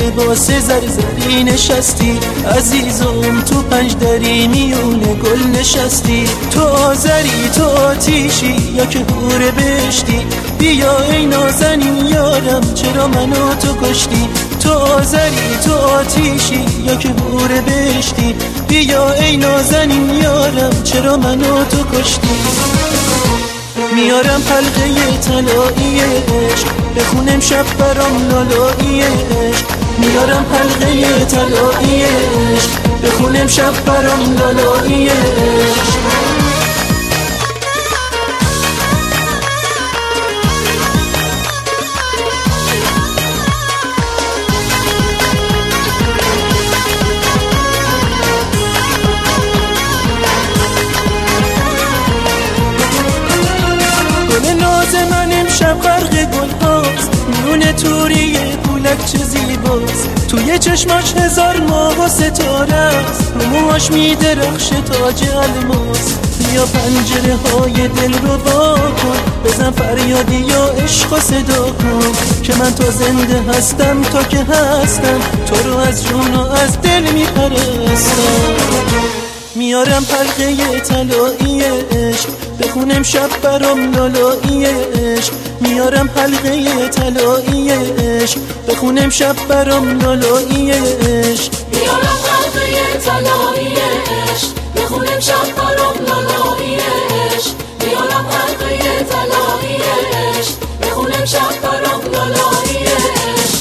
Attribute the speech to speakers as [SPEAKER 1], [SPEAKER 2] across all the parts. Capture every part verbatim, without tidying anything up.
[SPEAKER 1] لباس زرزری نشستی، عزیزم تو پنج دری میونه گل نشستی. تو آذری تو آتیشی یا که حور بهشتی، بیا ای نازنین یارم چرا منو تو کشتی. تو آذری تو آتیشی یا که حور بهشتی، بیا ای نازنین یارم چرا منو تو کشتی. میارم حلقه طلایی عشق، بخونم شب برام لالایی عشق. میارم حلقه طلایی عشق، بخونم شب برام لالایی عشق. من امشب غرق گل هاست، میونه توری پولک چه زیباست. توی چشماش هزار ماه و ستاره است، رو موهاش میدرخشه تاج الماس. بیا پنجره های دل رو با کن، بزن فریادی یا عشق و صدا کن که من تا زنده هستم تا که هستم، تو رو از جون و از دل میپرستم. میارم حلقه طلایی عشق، بخونم شب برام لالایی عشق. میارم حلقه طلایی عشق، بخونم شب برام لالایی عشق.
[SPEAKER 2] میارم حلقه طلایی عشق، بخونم شب برام لالایی عشق. میارم حلقه طلایی عشق، بخونم شب برام لالایی عشق.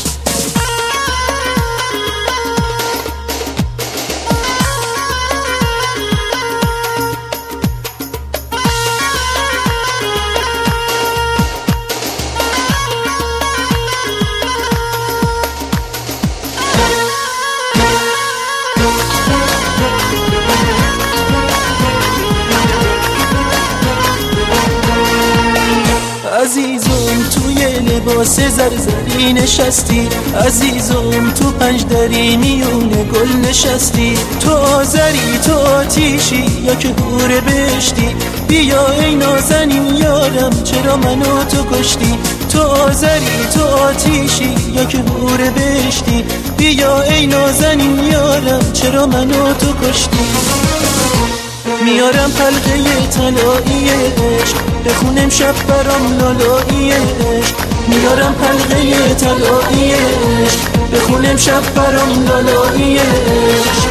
[SPEAKER 1] عزیزم توی لباس زرزری نشستی، عزیزم تو پنج دری میونه گل نشستی. تو آذری تو آتیشی یا که حور بهشتی، بیا ای نازنین یارم چرا منو تو کشتی. تو آذری تو آتیشی یا که حور بهشتی، بیا ای نازنین یارم چرا منو تو کشتی. میارم حلقه طلایی عشق، بخونم شب برام لالایی عشق. میارم حلقه طلایی عشق، بخونم شب برام لالایی عشق.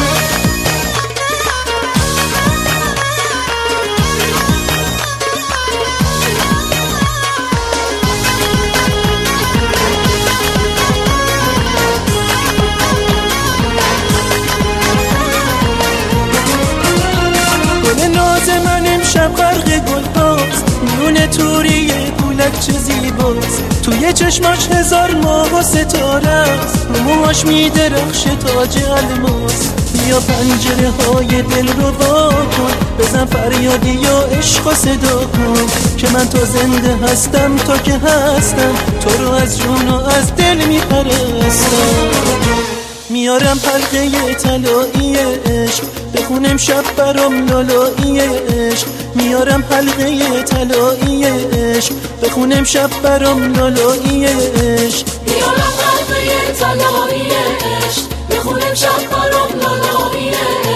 [SPEAKER 1] من امشب غرق گل هاست، میونه توری پولک چه زیباست. توی چشماش هزار ماه و ستاره است، رو موهاش میدرخشه تاج الماس. بیا پنجره های دل رو با کن، بزن فریادی یا عشق و صدا کن که من تا زنده هستم تا که هستم، تو رو از جون و از دل میپرستم. میارم حلقه طلایی عشق، بخونم شب برام لالایی عشق. میارم حلقه طلایی عشق، بخونم شب برام لالایی عشق.
[SPEAKER 2] میارم حلقه طلایی عشق، بخونم شب برام لالایی عشق.